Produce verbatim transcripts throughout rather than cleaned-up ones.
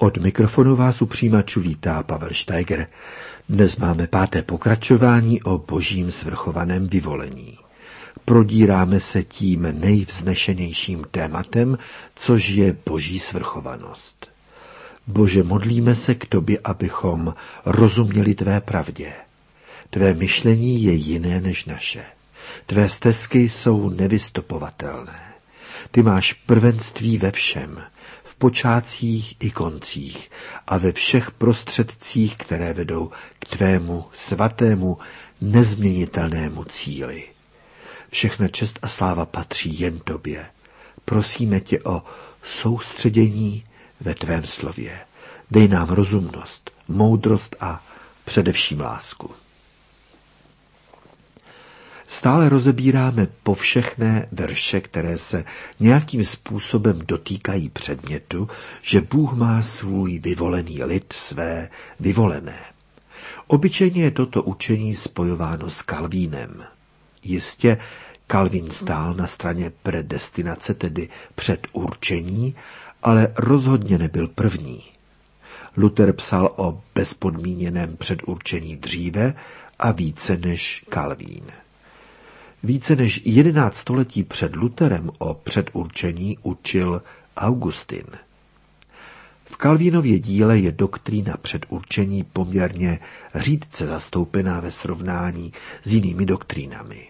Od mikrofonu vás u přijímačů vítá Pavel Steiger. Dnes máme páté pokračování o božím svrchovaném vyvolení. Prodíráme se tím nejvznešenějším tématem, což je boží svrchovanost. Bože, modlíme se k tobě, abychom rozuměli tvé pravdě. Tvé myšlení je jiné než naše. Tvé stezky jsou nevystopovatelné. Ty máš prvenství ve všem, v počátcích i koncích a ve všech prostředcích, které vedou k tvému svatému, nezměnitelnému cíli. Všechna čest a sláva patří jen tobě. Prosíme tě o soustředění ve tvém slově. Dej nám rozumnost, moudrost a především lásku. Stále rozebíráme povšechné verše, které se nějakým způsobem dotýkají předmětu, že Bůh má svůj vyvolený lid, své vyvolené. Obyčejně je toto učení spojováno s Kalvínem. Jistě Kalvín stál na straně predestinace, tedy předurčení, ale rozhodně nebyl první. Luther psal o bezpodmíněném předurčení dříve a více než Kalvín. Více než jedenáct století před Lutherem o předurčení učil Augustin. V Kalvínově díle je doktrína předurčení poměrně řídce zastoupená ve srovnání s jinými doktrínami.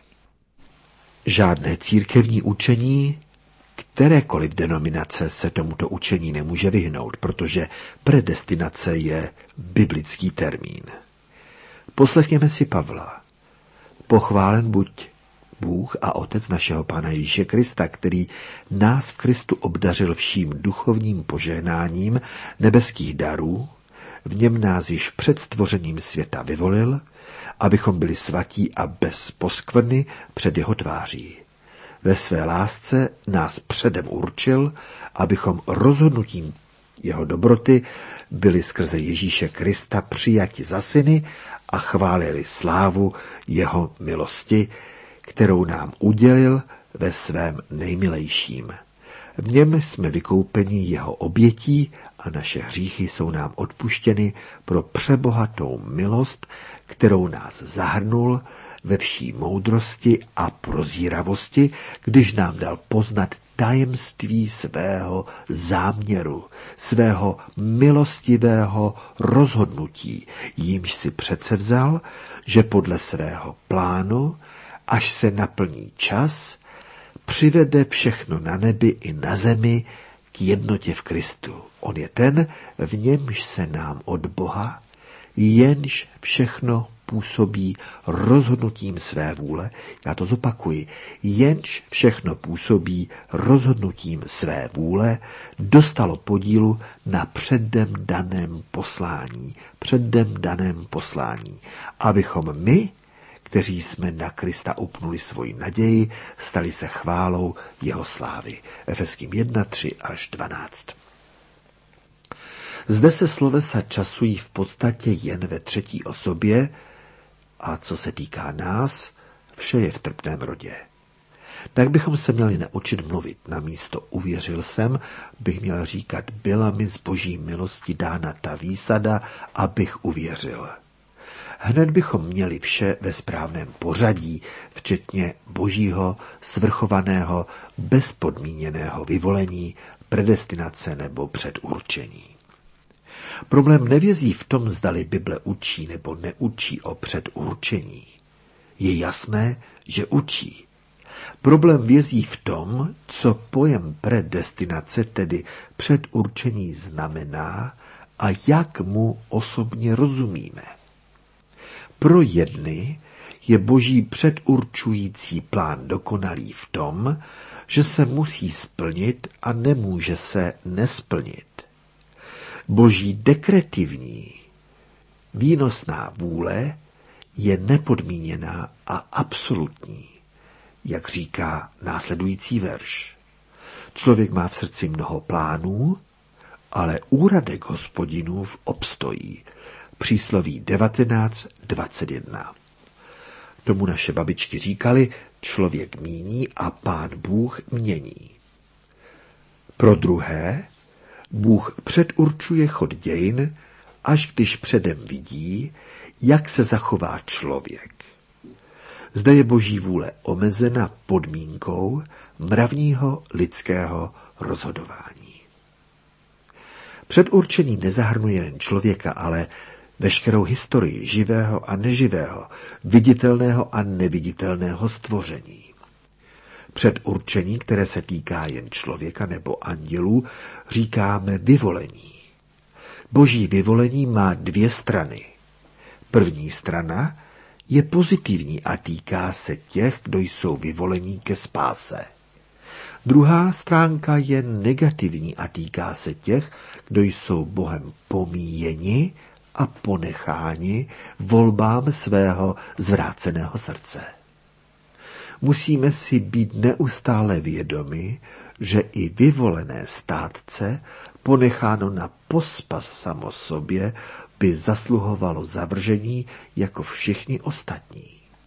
Žádné církevní učení, kterékoliv denominace se tomuto učení nemůže vyhnout, protože predestinace je biblický termín. Poslechněme si Pavla. Pochválen buď Bůh a Otec našeho Pána Ježíše Krista, který nás v Kristu obdařil vším duchovním požehnáním nebeských darů, v něm nás již před stvořením světa vyvolil, abychom byli svatí a bez poskvrny před jeho tváří. Ve své lásce nás předem určil, abychom rozhodnutím jeho dobroty byli skrze Ježíše Krista přijati za syny a chválili slávu jeho milosti, kterou nám udělil ve svém nejmilejším. V něm jsme vykoupeni jeho obětí a naše hříchy jsou nám odpuštěny pro přebohatou milost, kterou nás zahrnul ve vší moudrosti a prozíravosti, když nám dal poznat tajemství svého záměru, svého milostivého rozhodnutí, jímž si předsevzal, že podle svého plánu, až se naplní čas, přivede všechno na nebi i na zemi k jednotě v Kristu. On je ten, v němž se nám od Boha, jenž všechno působí rozhodnutím své vůle, já to zopakuji, jenž všechno působí rozhodnutím své vůle, dostalo podílu na předem daném poslání, předem daném poslání, abychom my, kteří jsme na Krista upnuli svoji naději, stali se chválou jeho slávy. Efeským jedna, tři až dvanáct. Zde se slovesa časují v podstatě jen ve třetí osobě a co se týká nás, vše je v trpném rodě. Tak bychom se měli naučit mluvit. Namísto uvěřil jsem, bych měl říkat, byla mi z boží milosti dána ta výsada, abych uvěřil. Hned bychom měli vše ve správném pořadí, včetně božího, svrchovaného, bezpodmíněného vyvolení, predestinace nebo předurčení. Problém nevězí v tom, zdali Bible učí nebo neučí o předurčení. Je jasné, že učí. Problém vězí v tom, co pojem predestinace, tedy předurčení, znamená a jak mu osobně rozumíme. Pro jedny je boží předurčující plán dokonalý v tom, že se musí splnit a nemůže se nesplnit. Boží dekretivní, výnosná vůle je nepodmíněná a absolutní, jak říká následující verš. Člověk má v srdci mnoho plánů, ale úradek Hospodinův obstojí. Přísloví devatenáct dvacet jedna. Tomu naše babičky říkali, člověk míní a Pán Bůh mění. Pro druhé, Bůh předurčuje chod dějin, až když předem vidí, jak se zachová člověk. Zde je boží vůle omezena podmínkou mravního lidského rozhodování. Předurčení nezahrnuje jen člověka, ale veškerou historii živého a neživého, viditelného a neviditelného stvoření. Předurčení, které se týká jen člověka nebo andělů, říkáme vyvolení. Boží vyvolení má dvě strany. První strana je pozitivní a týká se těch, kdo jsou vyvolení ke spáse. Druhá stránka je negativní a týká se těch, kdo jsou Bohem pomíjeni a ponecháni volbám svého zvráceného srdce. Musíme si být neustále vědomi, že i vyvolené státce, ponecháno na pospas samo sobě, by zasluhovalo zavržení jako všichni ostatní.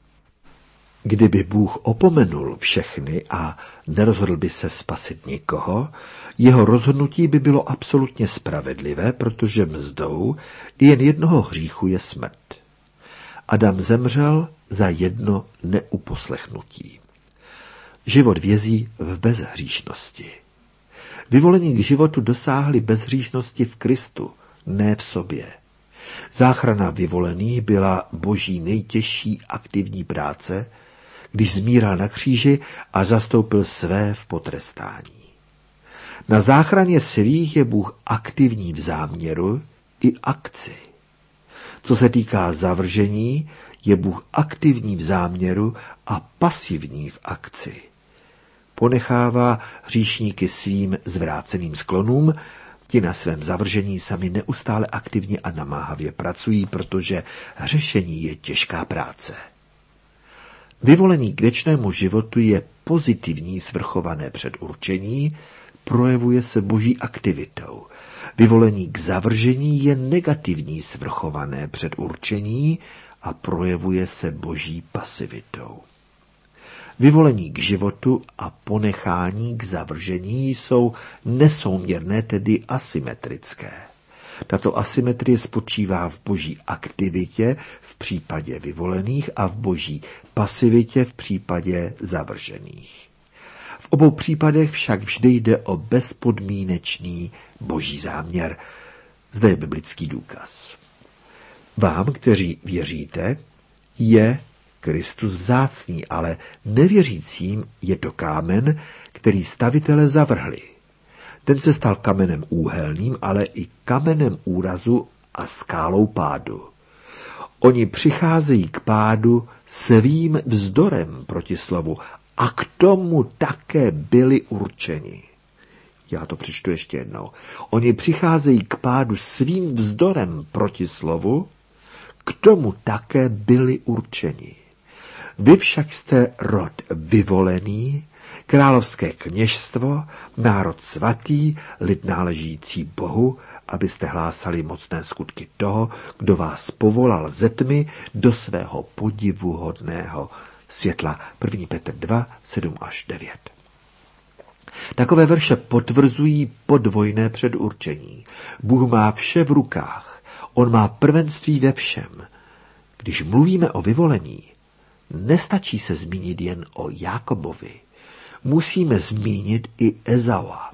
Kdyby Bůh opomenul všechny a nerozhodl by se spasit nikoho, jeho rozhodnutí by bylo absolutně spravedlivé, protože mzdou jen jednoho hříchu je smrt. Adam zemřel za jedno neuposlechnutí. Život vězí v bezhříšnosti. Vyvolení k životu dosáhli bezhříšnosti v Kristu, ne v sobě. Záchrana vyvolených byla boží nejtěžší aktivní práce, když zmíral na kříži a zastoupil své v potrestání. Na záchraně svých je Bůh aktivní v záměru i akci. Co se týká zavržení, je Bůh aktivní v záměru a pasivní v akci. Ponechává hříšníky svým zvráceným sklonům, ti na svém zavržení sami neustále aktivně a namáhavě pracují, protože řešení je těžká práce. Vyvolení k věčnému životu je pozitivní svrchované předurčení, projevuje se boží aktivitou. Vyvolení k zavržení je negativní svrchované předurčení a projevuje se boží pasivitou. Vyvolení k životu a ponechání k zavržení jsou nesouměrné, tedy asymetrické. Tato asymetrie spočívá v boží aktivitě v případě vyvolených a v boží pasivitě v případě zavržených. V obou případech však vždy jde o bezpodmínečný boží záměr. Zde je biblický důkaz. Vám, kteří věříte, je Kristus vzácný, ale nevěřícím je to kámen, který stavitele zavrhli. Ten se stal kamenem úhelným, ale i kamenem úrazu a skálou pádu. Oni přicházejí k pádu svým vzdorem proti slovu a k tomu také byli určeni. Já to přečtu ještě jednou. Oni přicházejí k pádu svým vzdorem proti slovu, k tomu také byli určeni. Vy však jste rod vyvolený, královské kněžstvo, národ svatý, lid náležící Bohu, abyste hlásali mocné skutky toho, kdo vás povolal ze tmy do svého podivuhodného světla. první Petr dva, sedm až devět. Takové verše potvrzují podvojné předurčení. Bůh má vše v rukách. On má prvenství ve všem. Když mluvíme o vyvolení, nestačí se zmínit jen o Jákobovi. Musíme zmínit i Ezaua.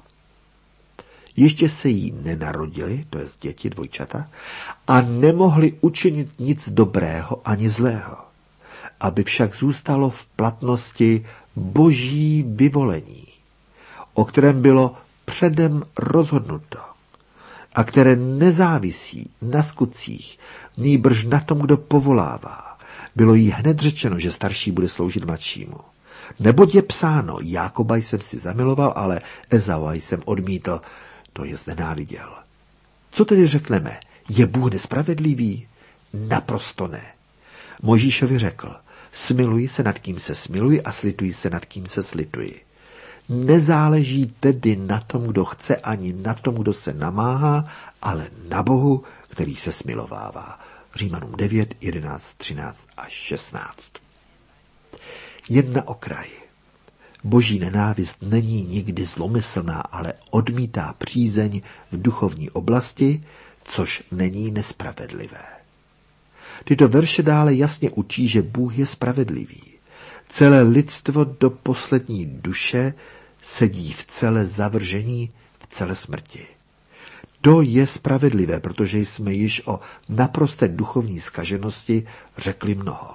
Ještě se jí nenarodili, to je děti, dvojčata, a nemohli učinit nic dobrého ani zlého, aby však zůstalo v platnosti boží vyvolení, o kterém bylo předem rozhodnuto a které nezávisí na skutcích, nýbrž na tom, kdo povolává. Bylo jí hned řečeno, že starší bude sloužit mladšímu. Neboť je psáno, Jákoba jsem si zamiloval, ale Ezaua jsem odmítl, to je znenáviděl. Co tedy řekneme? Je Bůh nespravedlivý? Naprosto ne. Mojžíšovi řekl, smiluji se nad kým se smiluji a slituji se nad kým se slituji. Nezáleží tedy na tom, kdo chce, ani na tom, kdo se namáhá, ale na Bohu, který se smilovává. Římanům devět, jedenáct, třináct až šestnáct. Jen na okraji. Boží nenávist není nikdy zlomyslná, ale odmítá přízeň v duchovní oblasti, což není nespravedlivé. Tyto verše dále jasně učí, že Bůh je spravedlivý. Celé lidstvo do poslední duše sedí v celé zavržení, v celé smrti. To je spravedlivé, protože jsme již o naprosté duchovní zkaženosti řekli mnoho.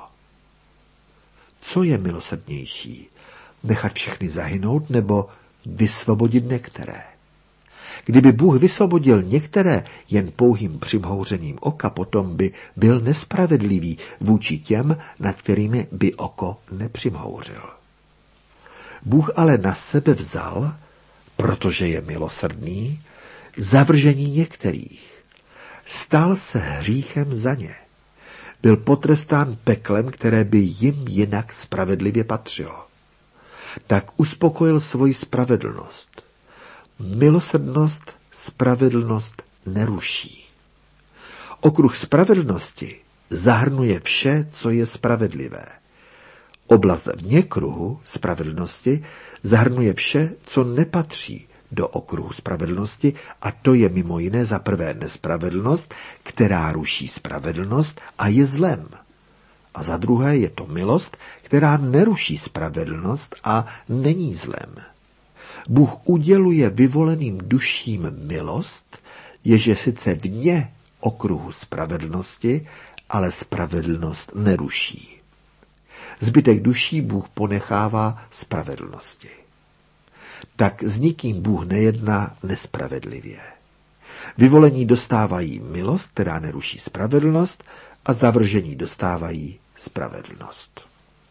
Co je milosrdnější? Nechat všechny zahynout nebo vysvobodit některé? Kdyby Bůh vysvobodil některé jen pouhým přimhouřením oka, potom by byl nespravedlivý vůči těm, nad kterými by oko nepřimhouřil. Bůh ale na sebe vzal, protože je milosrdný, zavržení některých. Stal se hříchem za ně. Byl potrestán peklem, které by jim jinak spravedlivě patřilo. Tak uspokojil svoji spravedlnost. Milosrdnost spravedlnost neruší. Okruh spravedlnosti zahrnuje vše, co je spravedlivé. Oblast vně kruhu spravedlnosti zahrnuje vše, co nepatří do okruhu spravedlnosti, a to je mimo jiné za prvé nespravedlnost, která ruší spravedlnost a je zlem. A za druhé je to milost, která neruší spravedlnost a není zlem. Bůh uděluje vyvoleným duším milost, jež je sice vně okruhu spravedlnosti, ale spravedlnost neruší. Zbytek duší Bůh ponechává spravedlnosti. Tak s nikým Bůh nejedná nespravedlivě. Vyvolení dostávají milost, která neruší spravedlnost, a zavržení dostávají spravedlnost.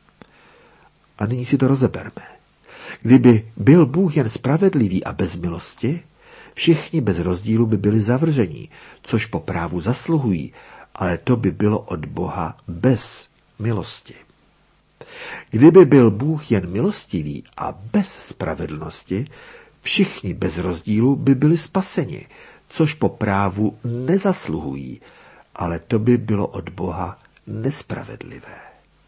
A nyní si to rozeberme. Kdyby byl Bůh jen spravedlivý a bez milosti, všichni bez rozdílu by byli zavržení, což po právu zasluhují, ale to by bylo od Boha bez milosti. Kdyby byl Bůh jen milostivý a bez spravedlnosti, všichni bez rozdílu by byli spaseni, což po právu nezasluhují, ale to by bylo od Boha nespravedlivé.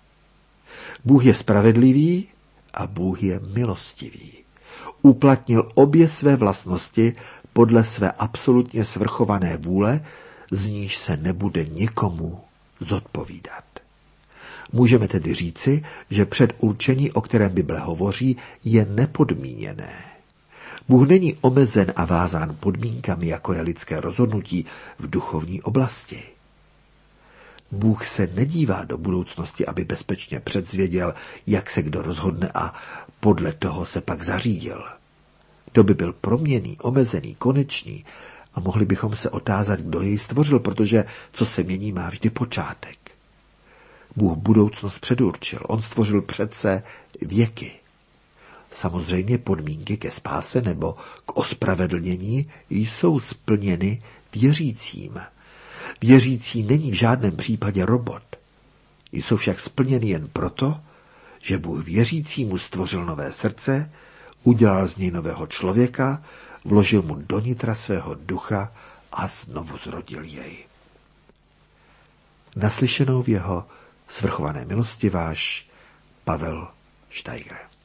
Bůh je spravedlivý a Bůh je milostivý. Uplatnil obě své vlastnosti podle své absolutně svrchované vůle, z níž se nebude nikomu zodpovídat. Můžeme tedy říci, že předurčení, o kterém Bible hovoří, je nepodmíněné. Bůh není omezen a vázán podmínkami, jako je lidské rozhodnutí v duchovní oblasti. Bůh se nedívá do budoucnosti, aby bezpečně předzvěděl, jak se kdo rozhodne, a podle toho se pak zařídil. To by byl proměnný, omezený, konečný a mohli bychom se otázat, kdo jej stvořil, protože co se mění, má vždy počátek. Bůh budoucnost předurčil, on stvořil přece věky. Samozřejmě podmínky ke spáse nebo k ospravedlnění jsou splněny věřícím. Věřící není v žádném případě robot. Jsou však splněny jen proto, že Bůh věřícímu stvořil nové srdce, udělal z něj nového člověka, vložil mu do nitra svého ducha a znovu zrodil jej. Naslyšenou v jeho svrchované milosti váš Pavel Steiger.